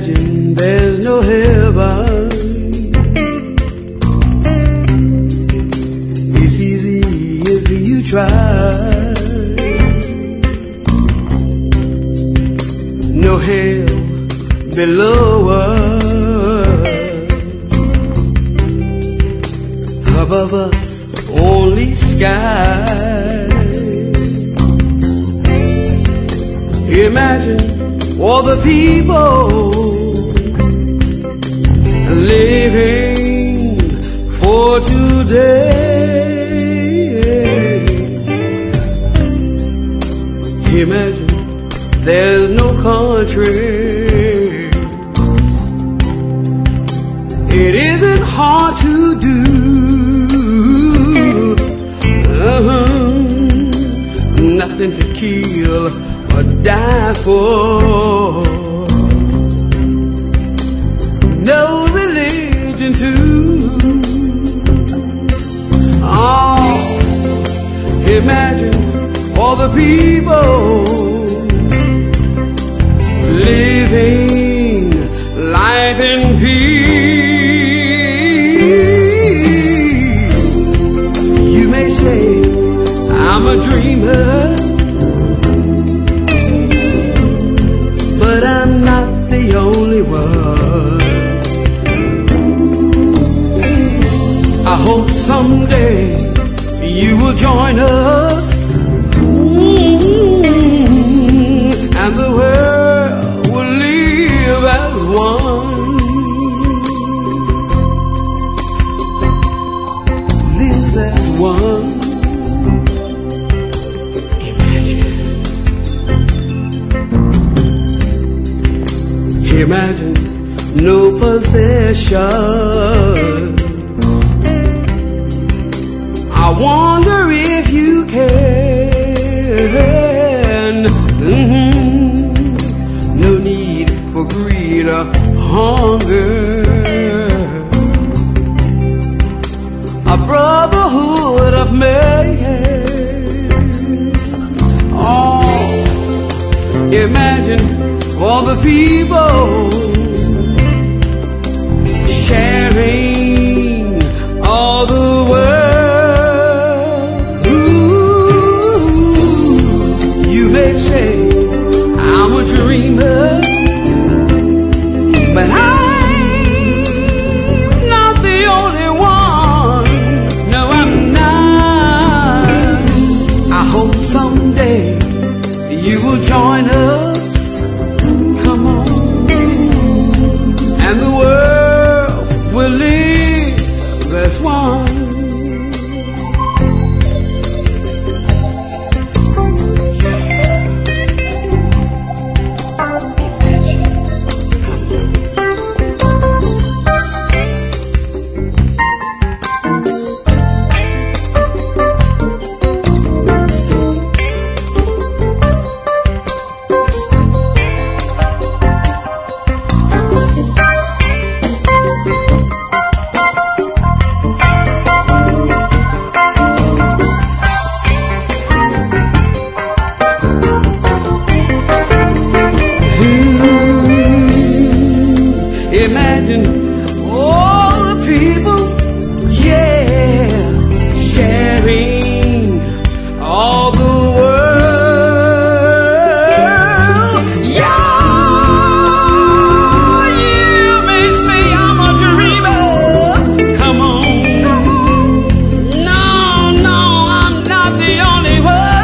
Imagine there's no heaven. It's easy if you try. No hell below us. Above us only sky. Imagine all the people living for today. Imagine there's no country. It isn't hard to do. Nothing to kill or die for. No religion too. Oh, imagine all the people living life in peace. You may say I'm a dreamer, but I'm not the only one. I hope someday you will join us, and the world will live as one. Live as one. Imagine no possession. I wonder if you can. No need for greed or hunger. A brotherhood of man. Oh, imagine all the people sharing all the world. Ooh, you may say I'm a dreamer, but I'm not the only one. No, I'm not. I hope someday you will join us. Come on, and the world will live as one. Imagine all the people, yeah, sharing all the world. Yeah, you may say I'm a dreamer. Come on. No, I'm not the only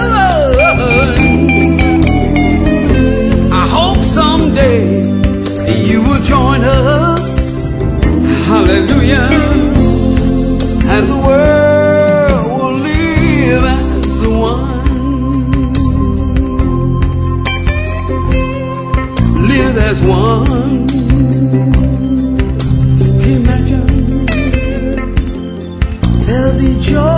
one. I hope someday you will join us, hallelujah, and the world will live as one. Live as one. Imagine there'll be joy